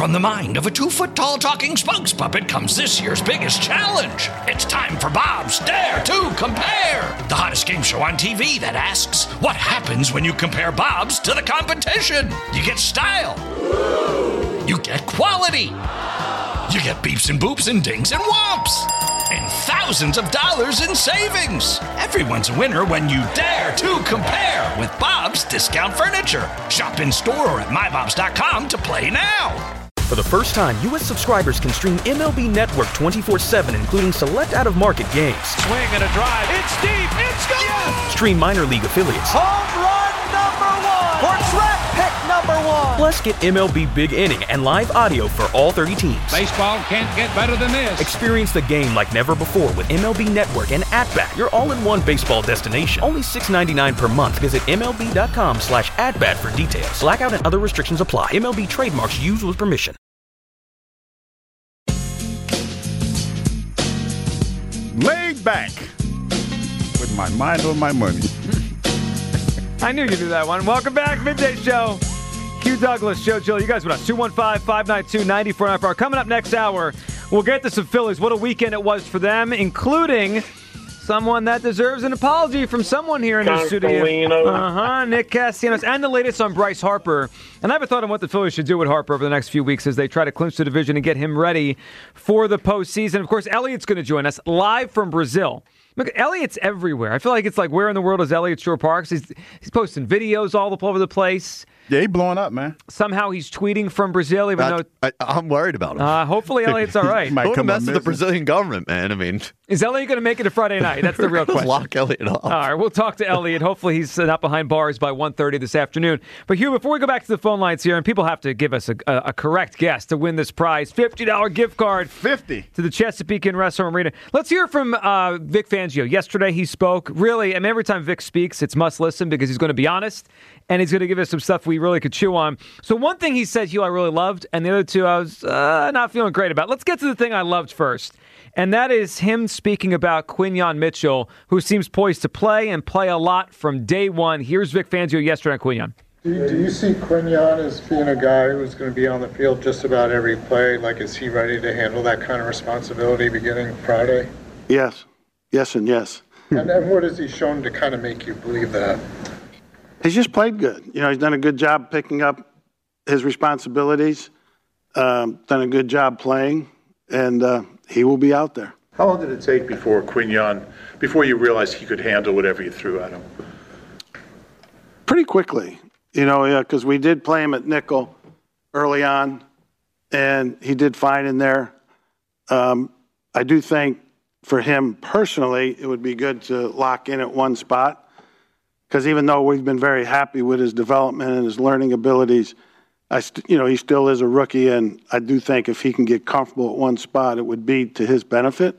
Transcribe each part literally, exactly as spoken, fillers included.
From the mind of a two-foot-tall talking spokes puppet comes this year's biggest challenge. It's time for Bob's Dare to Compare, the hottest game show on T V that asks, what happens when you compare Bob's to the competition? You get style. You get quality. You get beeps and boops and dings and whomps. And thousands of dollars in savings. Everyone's a winner when you dare to compare with Bob's Discount Furniture. Shop in store or at my bobs dot com to play now. For the first time, U S subscribers can stream M L B Network twenty-four seven, including select out-of-market games. Swing and a drive. It's deep. It's gone. Yes! Stream minor league affiliates. Home run number one. Or track pick number one. Plus, get M L B Big Inning and live audio for all thirty teams. Baseball can't get better than this. Experience the game like never before with M L B Network and At-Bat, your all-in-one baseball destination. Only six dollars and ninety-nine cents per month. Visit M L B dot com slash at-bat for details. Blackout and other restrictions apply. M L B trademarks used with permission. Laid back with my mind on my money. I knew you'd do that one. Welcome back, Midday Show. Hugh Douglas, Joe Gill. You guys with us. two one five, five nine two, nine four nine four. Coming up next hour, we'll get to some Phillies. What a weekend it was for them, including someone that deserves an apology from someone here in the studio. Uh-huh, Nick Castellanos. And the latest on Bryce Harper. And I have a thought on what the Phillies should do with Harper over the next few weeks as they try to clinch the division and get him ready for the postseason. Of course, Elliot's going to join us live from Brazil. Look, Elliot's everywhere. I feel like it's like, where in the world is Elliot Shore-Parks? He's, he's posting videos all over the place. Yeah, he blowing up, man. Somehow he's tweeting from Brazil, even I, though... I, I'm worried about him. Uh, hopefully Elliot's all right. Don't mess with the Brazilian government, man. I mean... Is Elliot going to make it to Friday night? That's the real question. Lock Elliot up. All right, we'll talk to Elliot. Hopefully he's not behind bars by one thirty this afternoon. But Hugh, before we go back to the phone lines here, and people have to give us a, a, a correct guess to win this prize, fifty dollars gift card. fifty To the Chesapeake and Restaurant Arena. Let's hear from uh, Vic Fangio. Yesterday he spoke. Really, I mean, every time Vic speaks, it's must listen because he's going to be honest, and he's going to give us some stuff we really could chew on. So one thing he said, Hugh, I really loved, and the other two I was uh, not feeling great about. Let's get to the thing I loved first. And that is him speaking about Quinyon Mitchell, who seems poised to play and play a lot from day one. Here's Vic Fangio yesterday on Quinyon. Do you, do you see Quinyon as being a guy who's going to be on the field just about every play? Like, is he ready to handle that kind of responsibility beginning Friday? Yes. Yes and yes. And, and what has he shown to kind of make you believe that? He's just played good. You know, he's done a good job picking up his responsibilities, um, done a good job playing, and uh, he will be out there. How long did it take before Quinyon, before you realized he could handle whatever you threw at him? Pretty quickly, you know, because yeah, we did play him at nickel early on, and he did fine in there. Um, I do think for him personally, it would be good to lock in at one spot, because even though we've been very happy with his development and his learning abilities, I st- you know, he still is a rookie, and I do think if he can get comfortable at one spot, it would be to his benefit,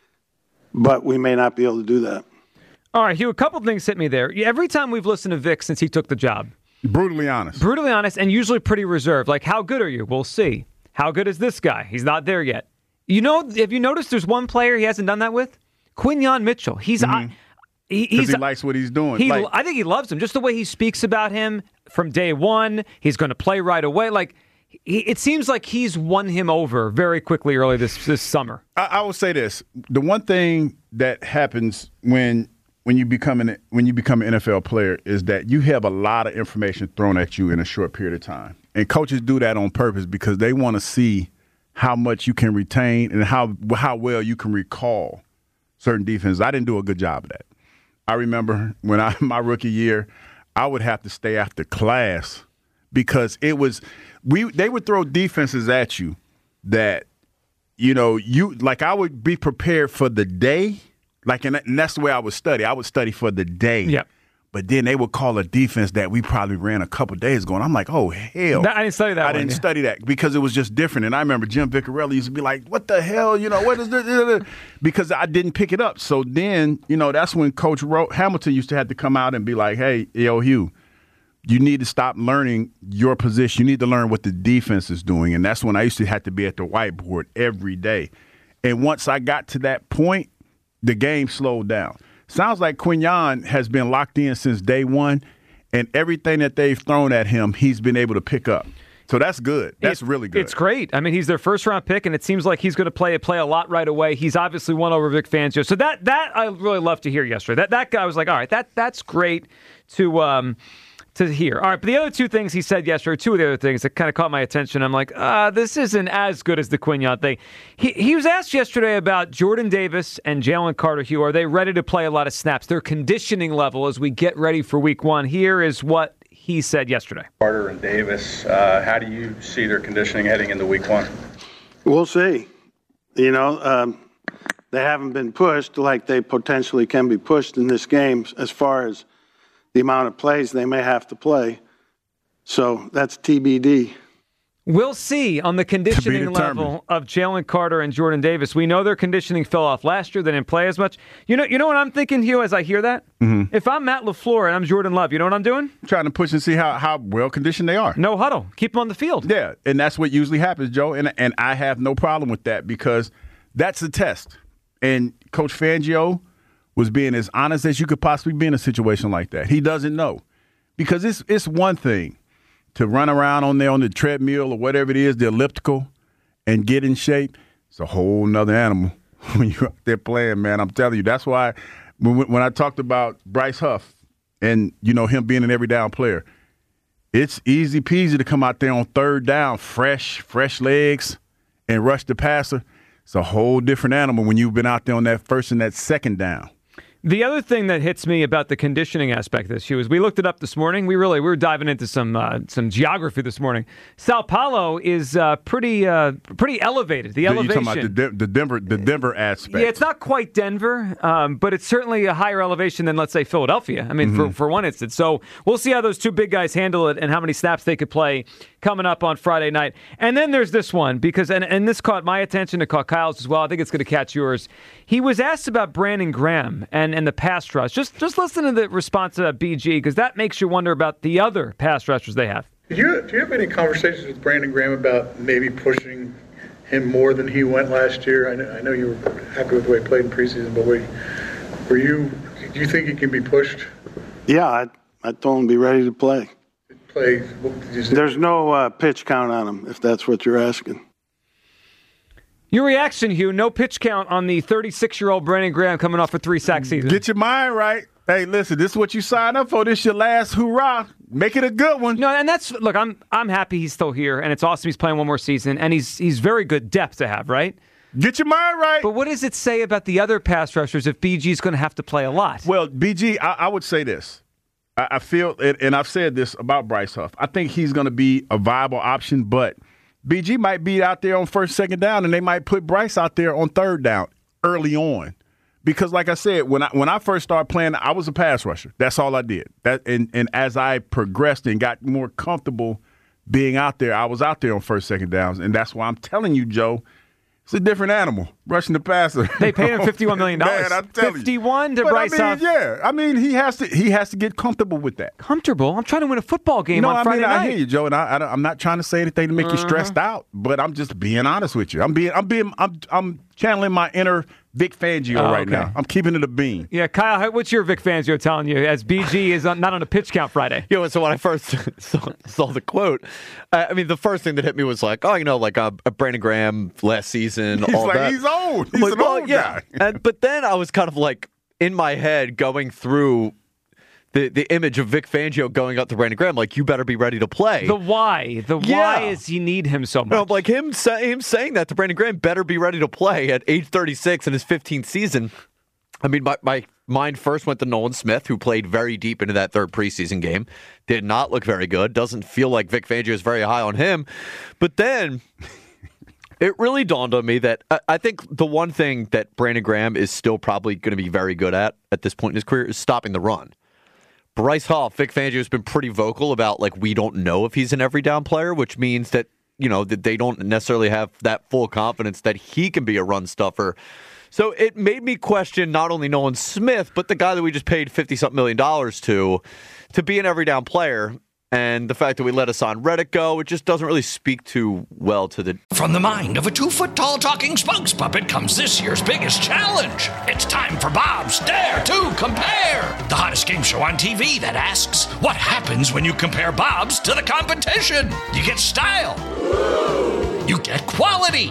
but we may not be able to do that. All right, Hugh, a couple things hit me there. Every time we've listened to Vic since he took the job. Brutally honest. Brutally honest and usually pretty reserved. Like, how good are you? We'll see. How good is this guy? He's not there yet. You know, have you noticed there's one player he hasn't done that with? Quinyon Mitchell. He's mm-hmm. I, he, he's he likes what he's doing. He, like, I think he loves him. Just the way he speaks about him from day one. He's going to play right away. Like, he, it seems like he's won him over very quickly early this this summer. I, I will say this: the one thing that happens when when you become an when you become an N F L player is that you have a lot of information thrown at you in a short period of time, and coaches do that on purpose because they want to see how much you can retain and how how well you can recall certain defenses. I didn't do a good job of that. I remember when I my rookie year, I would have to stay after class because it was we they would throw defenses at you that, you know, you like I would be prepared for the day, like and, and that's the way I would study. I would study for the day. Yep. But then they would call a defense that we probably ran a couple days ago. And I'm like, oh, hell. No, I didn't study that I one, didn't yeah. study that because it was just different. And I remember Jim Viccarelli used to be like, what the hell? You know, what is this? Because I didn't pick it up. So then, you know, that's when Coach Ro- Hamilton used to have to come out and be like, hey, yo, Hugh, you need to stop learning your position. You need to learn what the defense is doing. And that's when I used to have to be at the whiteboard every day. And once I got to that point, the game slowed down. Sounds like Quinyon has been locked in since day one, and everything that they've thrown at him, he's been able to pick up. So that's good. That's it, really good. It's great. I mean, he's their first-round pick, and it seems like he's going to play play a lot right away. He's obviously won over Vic Fangio. So that that I really love to hear yesterday. That that guy was like, all right, that that's great to um, to hear. All right, but the other two things he said yesterday, two of the other things that kind of caught my attention, I'm like, uh, this isn't as good as the Quinyon thing. He, he was asked yesterday about Jordan Davis and Jalen Carter. Hugh, are they ready to play a lot of snaps? Their conditioning level as we get ready for week one. Here is what he said yesterday. Carter and Davis, uh, how do you see their conditioning heading into week one? We'll see. You know, um, they haven't been pushed like they potentially can be pushed in this game as far as the amount of plays they may have to play. So that's T B D. We'll see on the conditioning level of Jalen Carter and Jordan Davis. We know their conditioning fell off last year. They didn't play as much. You know, you know what I'm thinking, Hugh, as I hear that? Mm-hmm. If I'm Matt LaFleur and I'm Jordan Love, you know what I'm doing? Trying to push and see how, how well conditioned they are. No huddle. Keep them on the field. Yeah, and that's what usually happens, Joe. And and I have no problem with that because that's the test. And Coach Fangio was being as honest as you could possibly be in a situation like that. He doesn't know. Because it's it's one thing to run around on there on the treadmill or whatever it is, the elliptical, and get in shape. It's a whole nother animal when you're out there playing, man. I'm telling you. That's why when, when I talked about Bryce Huff and, you know, him being an every down player, it's easy peasy to come out there on third down, fresh, fresh legs, and rush the passer. It's a whole different animal when you've been out there on that first and that second down. The other thing that hits me about the conditioning aspect of this, Hugh, is we looked it up this morning. We really we were diving into some uh, some geography this morning. Sao Paulo is uh, pretty uh, pretty elevated. The You're elevation. talking about the, De- the Denver the Denver aspect. Yeah, it's not quite Denver, um, but it's certainly a higher elevation than, let's say, Philadelphia. I mean, mm-hmm. for for one instance. So we'll see how those two big guys handle it and how many snaps they could play coming up on Friday night. And then there's this one because and and this caught my attention. It caught Kyle's as well. I think it's going to catch yours. He was asked about Brandon Graham and. and the pass rush. Just just listen to the response of B G because that makes you wonder about the other pass rushers they have. Did you, do you have any conversations with Brandon Graham about maybe pushing him more than he went last year? I know, I know you were happy with the way he played in preseason, but were, were you, do you think he can be pushed? Yeah, I, I told him to be ready to play. Play. What did you say? There's no uh, pitch count on him, if that's what you're asking. Your reaction, Hugh, no pitch count on the thirty-six-year-old Brandon Graham coming off a three-sack season. Get your mind right. Hey, listen, this is what you signed up for. This is your last hurrah. Make it a good one. No, and that's, look, I'm I'm happy he's still here, and it's awesome he's playing one more season, and he's he's very good depth to have, right? Get your mind right. But what does it say about the other pass rushers if B G's going to have to play a lot? Well, B G, I, I would say this. I, I feel, and I've said this about Bryce Huff, I think he's going to be a viable option, but B G might be out there on first, second down, and they might put Bryce out there on third down early on. Because, like I said, when I when I first started playing, I was a pass rusher. That's all I did. That and, and as I progressed and got more comfortable being out there, I was out there on first, second downs. And that's why I'm telling you, Joe, it's a different animal, rushing the passer. They paid him fifty-one million dollars. Man, I'm telling fifty-one you. to but Bryce I mean, Huff. Yeah, I mean, he has to he has to get comfortable with that. Comfortable? I'm trying to win a football game no, on I Friday mean, night. I hear you, Joe, and I, I, I'm not trying to say anything to make uh-huh. you stressed out, but I'm just being honest with you. I'm being, I'm being, I'm, I'm channeling my inner Vic Fangio oh, right okay. now. I'm keeping it a bean. Yeah, Kyle, what's your Vic Fangio telling you as B G is on, not on a pitch count Friday? Yeah, so when I first saw, saw the quote, I, I mean, the first thing that hit me was like, oh, you know, like uh, Brandon Graham last season, he's all like, that. He's old. He's like, an well, old yeah. guy. and, but then I was kind of like in my head going through the the image of Vic Fangio going up to Brandon Graham, like, you better be ready to play. The why. The yeah. why is he need him so much. No, like him, say, him saying that to Brandon Graham, better be ready to play at age thirty-six in his fifteenth season. I mean, my, my mind first went to Nolan Smith, who played very deep into that third preseason game. Did not look very good. Doesn't feel like Vic Fangio is very high on him. But then it really dawned on me that I, I think the one thing that Brandon Graham is still probably going to be very good at at this point in his career is stopping the run. Bryce Huff, Vic Fangio has been pretty vocal about, like, we don't know if he's an every down player, which means that, you know, that they don't necessarily have that full confidence that he can be a run stuffer. So it made me question not only Nolan Smith, but the guy that we just paid fifty-something million dollars to, to be an every down player. And the fact that we let Hassan Reddick go, it just doesn't really speak too well to the... From the mind of a two-foot-tall talking spokes puppet comes this year's biggest challenge. It's time for Bob's Dare to Compare, the hottest game show on T V that asks, what happens when you compare Bob's to the competition? You get style. You get quality.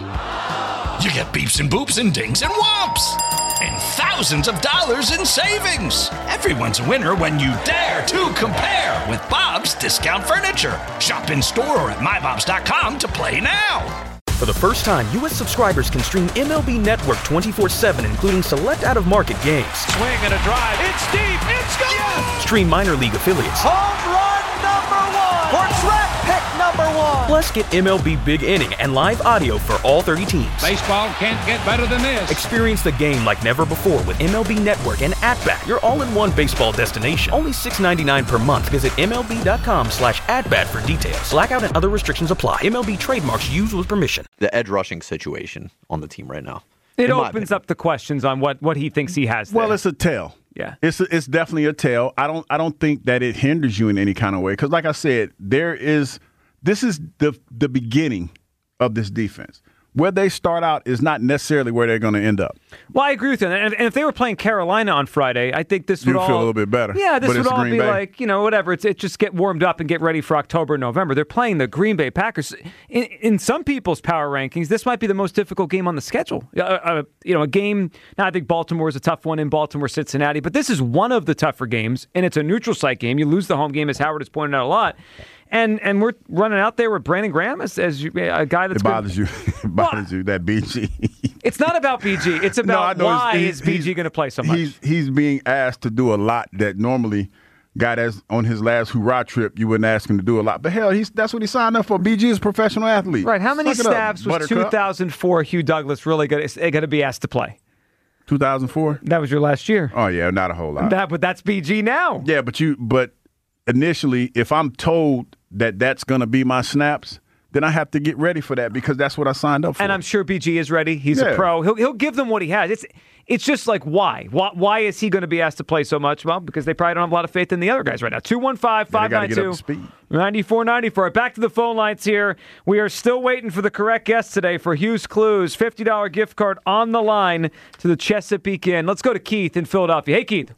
You get beeps and boops and dings and whomps. And thousands of dollars in savings. Everyone's a winner when you dare to compare with Bob's Discount Furniture. Shop in store or at my bobs dot com to play now. For the first time, U S subscribers can stream M L B Network twenty-four seven, including select out-of-market games. Swing and a drive. It's deep. It's gone. Yes. Stream minor league affiliates. Home run number one. Or track pick number one. Plus, get M L B Big Inning and live audio for all thirty teams. Baseball can't get better than this. Experience the game like never before with M L B Network and At-Bat, your all-in-one baseball destination. Only six dollars and ninety-nine cents per month. Visit M L B dot com slash at-bat for details. Blackout and other restrictions apply. M L B trademarks used with permission. The edge rushing situation on the team right now. It opens up the questions on what, what he thinks he has there. Well, it's a tell. Yeah, it's a, it's definitely a tell. I don't I don't think that it hinders you in any kind of way because, like I said, there is this is the the beginning of this defense. Where they start out is not necessarily where they're going to end up. Well, I agree with you. And if they were playing Carolina on Friday, I think this would You'd all feel a little bit better. Yeah, this but would all Green be Bay. like, you know, whatever. It's it just get warmed up and get ready for October, November. They're playing the Green Bay Packers. In, in some people's power rankings, this might be the most difficult game on the schedule. Uh, uh, you know, a game. Now I think Baltimore is a tough one in Baltimore, Cincinnati, but this is one of the tougher games, and it's a neutral site game. You lose the home game, as Howard has pointed out a lot. And and we're running out there with Brandon Graham as, as you, a guy that's it bothers good. you. It bothers well, you that B G. It's not about B G. It's about no, why he's, is B G going to play so much. He's he's being asked to do a lot that normally, guy that's on his last hoorah trip, you wouldn't ask him to do a lot. But hell, he's that's what he signed up for. B G is a professional athlete. Right? How many Suck snaps up, was two thousand four Hugh Douglas really going to be asked to play? two thousand four. That was your last year. Oh yeah, not a whole lot. That, but that's B G now. Yeah, but you but initially, if I'm told that that's going to be my snaps, then I have to get ready for that because that's what I signed up for. And I'm sure B G is ready. He's yeah. a pro. He'll he'll give them what he has. It's it's just like why? Why why is he going to be asked to play so much? Well, because they probably don't have a lot of faith in the other guys right now. two one five, five nine two, nine four nine four. Back to the phone lines here. We are still waiting for the correct guest today for Hughes Clues. fifty dollars gift card on the line to the Chesapeake Inn. Let's go to Keith in Philadelphia. Hey, Keith.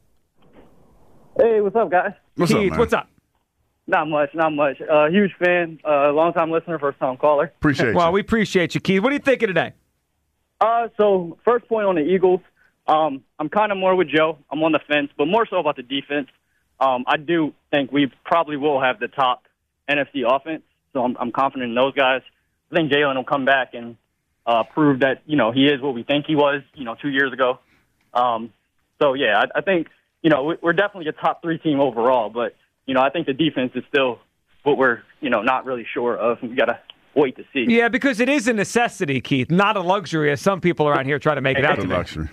Hey, what's up, guys? What's Keith, up, man? what's up? Not much, not much. Uh, huge fan, uh, long-time listener, first-time caller. Appreciate you. Well, we appreciate you, Keith. What are you thinking today? Uh, so, first point on the Eagles. Um, I'm kind of more with Joe. I'm on the fence, but more so about the defense. Um, I do think we probably will have the top N F C offense, so I'm, I'm confident in those guys. I think Jalen will come back and uh, prove that, you know, he is what we think he was, you know, two years ago. Um, so, yeah, I, I think, you know, we're definitely a top three team overall, but you know, I think the defense is still what we're, you know, not really sure of. We got to wait to see. Yeah, because it is a necessity, Keith, not a luxury, as some people around here try to make it out to It's a be. luxury.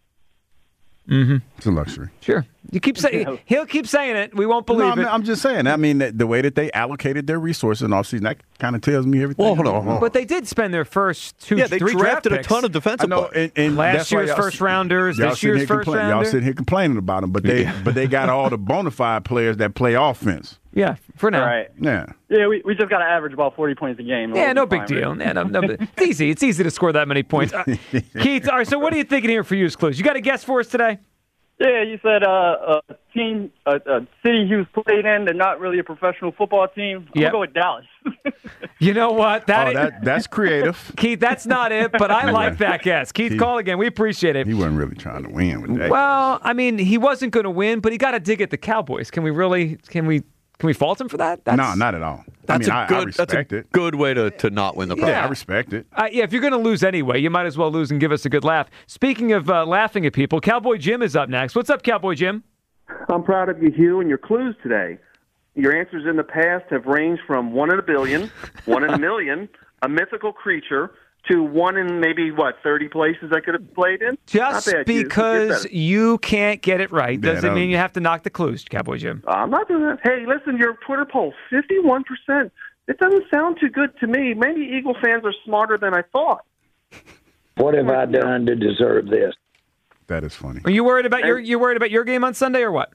Mm-hmm. It's a luxury. Sure. You keep saying he'll keep saying it. We won't believe no, I'm, it. I'm just saying. I mean, the, the way that they allocated their resources in offseason, that kind of tells me everything. Well, hold on, hold on. But they did spend their first two, yeah, they three drafted draft a ton of I defensive know, players. and, and Last that's why year's y'all- first rounders, y'all this sitting year's here first compla- rounder. Y'all sitting here complaining about them, but they Yeah. but they got all the bona fide players that play offense. Yeah, for now. Right. Yeah. Yeah, we, we just got to average about forty points a game. Yeah, We'll no be big fine, deal. right? Yeah, no, no, it's easy. It's easy to score that many points. Uh, Keith, all right, so what are you thinking here for Hughes Clues? You got a guess for us today? Yeah, you said uh, a team, a, a city Hughes played in, they're not really a professional football team. I'm Yep. going to go with Dallas. You know what? That, Oh, is- that that's creative. Keith, that's not it, but I like that guess. Keith, He- call again. We appreciate it. He wasn't really trying to win with that. Well, I mean, he wasn't going to win, but he got to dig at the Cowboys. Can we really? Can we? Can we fault him for that? That's, no, not at all. That's I mean, a I, good. I respect that's a it. good way to, to not win the Yeah, playoffs. I respect it. Uh, yeah, if you're going to lose anyway, you might as well lose and give us a good laugh. Speaking of uh, laughing at people, Cowboy Jim is up next. What's up, Cowboy Jim? I'm proud of you, Hugh, and your clues today. Your answers in the past have ranged from one in a billion, one in a million, a mythical creature, to one in maybe, what, thirty places I could have played in? Just Not bad, Hugh. because Get better. you can't get it right Yeah, doesn't no. mean you have to knock the clues, Cowboy Jim. I'm not doing that. Hey, listen, your Twitter poll, fifty-one percent. It doesn't sound too good to me. Maybe Eagle fans are smarter than I thought. What have I done to deserve this? That is funny. Are you worried about your you worried about your game on Sunday or what?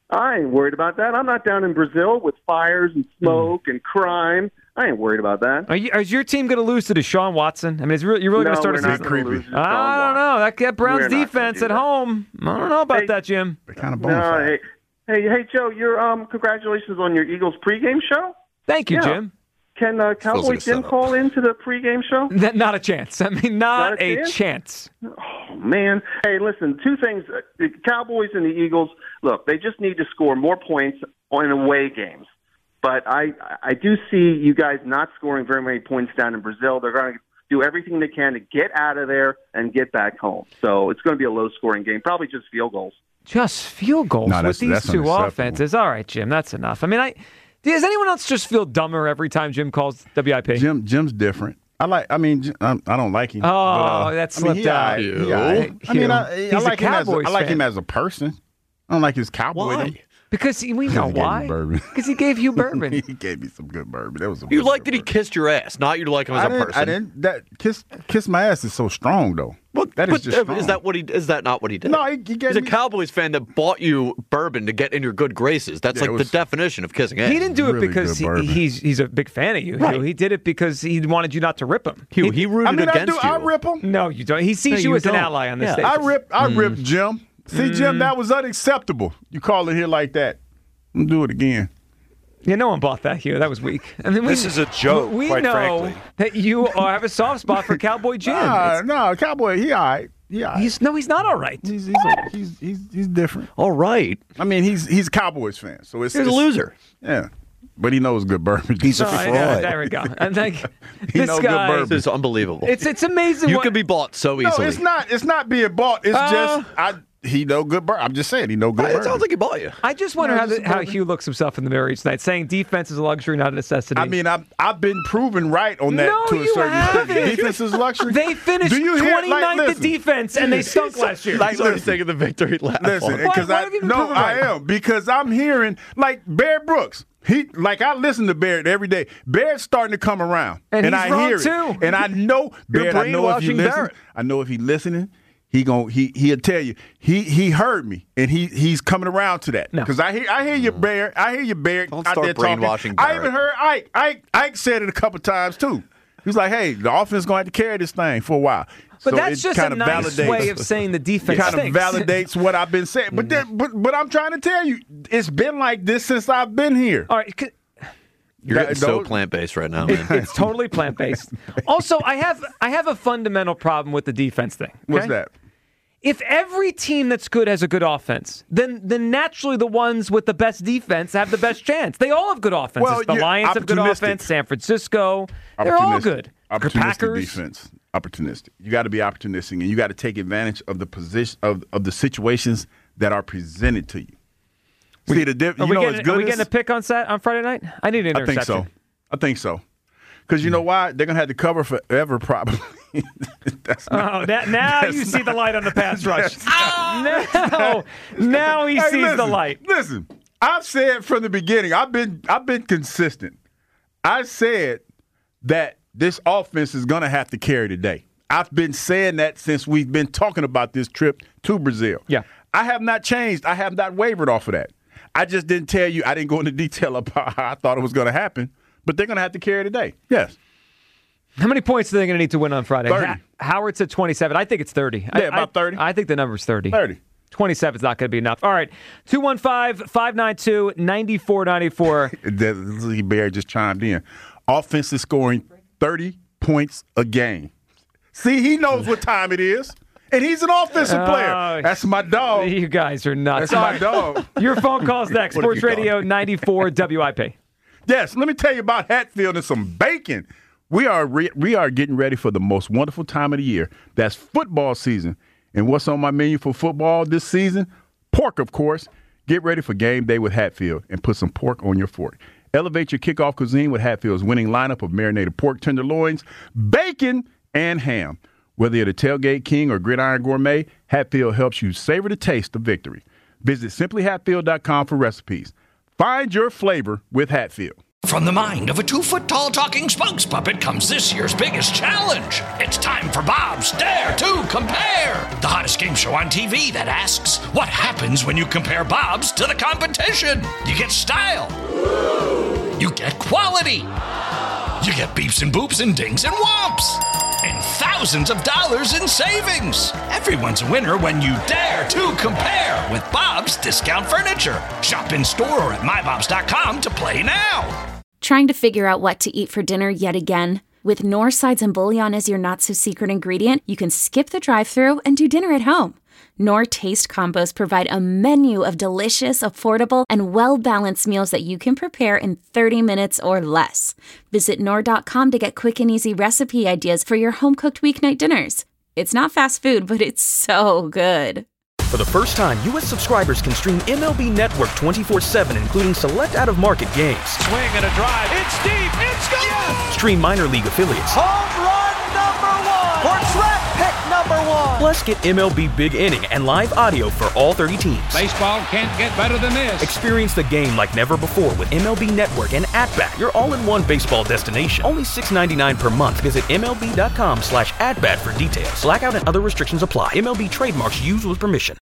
I ain't worried about that. I'm not down in Brazil with fires and smoke mm. and crime. I ain't worried about that. Are you, is your team going to lose to Deshaun Watson? I mean, is really, you're really no, going to start a season? Creepy. I don't know. That, that Browns we're defense at home. I don't know about hey, that, Jim. They're kind of no, hey, hey, hey, Joe. Your um, congratulations on your Eagles pregame show. Thank you, yeah. Jim. Can uh, Cowboy like Jim call into the pregame show? Not a chance. I mean, not, not a, a chance? chance. Oh, man. Hey, listen, two things. The Cowboys and the Eagles, look, they just need to score more points on away games. But I, I do see you guys not scoring very many points down in Brazil. They're going to do everything they can to get out of there and get back home. So it's going to be a low-scoring game, probably just field goals. Just field goals no, with these two offenses. All right, Jim, that's enough. I mean, I... Does anyone else just feel dumber every time Jim calls W I P? Jim, Jim's different. I like. I mean, I, I don't like him. Oh, but, uh, that slipped I mean, he, out. I, he, I mean, I, I like him as a, I like fan. him as a person. I don't like his cowboy. Why? Because he, we know why. Because he gave you bourbon. He gave me some good bourbon. That was some you good like that he bourbon. kissed your ass, not you like him as I a didn't, person. I didn't. That kiss, kiss my ass is so strong though. Well, that but, is just uh, strong. Is that what he? Is that not what he did? No, he, he gave He's me, a Cowboys fan that bought you bourbon to get in your good graces. That's Yeah, like was, the definition of kissing ass. He didn't do it really because he, he's he's a big fan of you. Right. Hugh. He did it because he wanted you not to rip him. Hugh, he, he rooted I mean, against I do, you. I rip him. No, you don't. He sees No, you, you as don't. an ally on this Yeah. stage. I rip. I mm. rip Jim. See, mm. Jim, that was unacceptable. You call it here like that. I'm gonna do it again. Yeah, no one bought that, Hugh. That was weak. I mean, we, this is a joke, we quite know frankly. that you have a soft spot for Cowboy Jim. Nah, no, Cowboy, he all right. He all right. He's, no, he's not all right. He's he's, a, he's he's he's different. All right. I mean, he's he's a Cowboys fan, so it's He's it's, a loser. Yeah, but he knows good bourbon. He's a No, fraud. I- there we go. And like, He this knows good guy, bourbon. This is unbelievable. it's it's amazing. you what, can be bought so No, easily. it's not. It's not being bought. It's Uh, just I. He know good bourbon. I'm just saying he know good It bourbon. sounds like he bought you. I just wonder No, how just the, how bourbon. Hugh looks himself in the mirror each night, saying defense is a luxury, not a necessity. I mean, I've I've been proven right on that No, to a you certain extent. haven't. Defense is luxury. They finished Do you hear- like, twenty-ninth at listen. defense, and they stunk last year. like, He's already listen. taking the victory lap. Listen, on it. because Why- why I have you been no, proven I right? am because I'm hearing like Barrett Brooks. He like I listen to Barrett every day. Barrett's starting to come around, And he's I wrong, hear too. it, and I know You're Barrett. I know if he brainwashing listen, Barrett. I know if he listening, he gon' he he'll tell you he he heard me, and he he's coming around to that No. because I hear I hear you Barrett. I hear you Barrett. Don't out start there talking. brainwashing I Barrett. even heard Ike. Ike Ike said it a couple times too. He was like, "Hey, the offense going to have to carry this thing for a while." But So that's it just a kinda nice validates- way of saying the defense It kind of stinks. validates what I've been saying. But, then, but but I'm trying to tell you, it's been like this since I've been here. All right, c- You're getting That- so those- plant based right now, it- man. it's totally plant based. Also, I have I have a fundamental problem with the defense thing. What's okay? that? If every team that's good has a good offense, then then naturally the ones with the best defense have the best chance. They all have good offenses. Well, the you're Lions have good opportunistic. offense. San Francisco, they're all Opportunistic. good. The Opportunistic Packers. defense. Opportunistic. You got to be opportunistic, and you got to take advantage of the position of, of the situations that are presented to you. See the diff- Are you we, know getting, as good are we as- getting a pick on set on Friday night? I need an I interception. think so. I think so. Because you know why? They're gonna have to cover forever, probably. That's not, Oh, that, now that's you see the not- light on the pass rush. now, now he Hey, sees listen, the light. Listen, I've said from the beginning. I've been I've been consistent. I said that this offense is gonna have to carry today. I've been saying that since we've been talking about this trip to Brazil. Yeah. I have not changed. I have not wavered off of that. I just didn't tell you. I didn't go into detail about how I thought it was going to happen. But they're going to have to carry today. Yes. How many points are they going to need to win on Friday? thirty. Ha- Howard's at twenty-seven. I think it's thirty. Yeah, I, about I, thirty. I think the number's thirty. thirty. twenty-seven is not going to be enough. All right. two one five, five nine two, nine four nine four. Lee Bear just chimed in. Offense is scoring thirty points a game. See, he knows what time it is. And he's an offensive player. Oh, That's my dog. You guys are nuts. That's my dog. Your phone calls next. What have Sports you Radio ninety-four W I P. Yes, let me tell you about Hatfield and some bacon. We are re- we are getting ready for the most wonderful time of the year. That's football season. And what's on my menu for football this season? Pork, of course. Get ready for game day with Hatfield and put some pork on your fork. Elevate your kickoff cuisine with Hatfield's winning lineup of marinated pork tenderloins, bacon, and ham. Whether you're the tailgate king or gridiron gourmet, Hatfield helps you savor the taste of victory. Visit simply hatfield dot com for recipes. Find your flavor with Hatfield. From the mind of a two-foot-tall talking spokes puppet comes this year's biggest challenge. It's time for Bob's Dare to Compare, the hottest game show on T V that asks, what happens when you compare Bobs to the competition? You get style. You get quality. You get beeps and boops and dings and whomps. And thousands of dollars in savings. Everyone's a winner when you dare to compare with Bob's Discount Furniture. Shop in store or at my bobs dot com to play now. Trying to figure out what to eat for dinner yet again? With Knorr sides and bouillon as your not-so-secret ingredient, you can skip the drive-thru and do dinner at home. Knorr Taste Combos provide a menu of delicious, affordable, and well-balanced meals that you can prepare in thirty minutes or less. Visit Knorr dot com to get quick and easy recipe ideas for your home-cooked weeknight dinners. It's not fast food, but it's so good. For the first time, U S subscribers can stream M L B Network twenty-four seven, including select out-of-market games. Swing and a drive. It's deep. It's gone. Yes! Stream minor league affiliates. Home run number one. Or track pick number one. Plus, get M L B Big Inning and live audio for all thirty teams. Baseball can't get better than this. Experience the game like never before with M L B Network and At-Bat, your all-in-one baseball destination. Only six dollars and ninety-nine cents per month. Visit M L B dot com slash at bat for details. Blackout and other restrictions apply. M L B trademarks used with permission.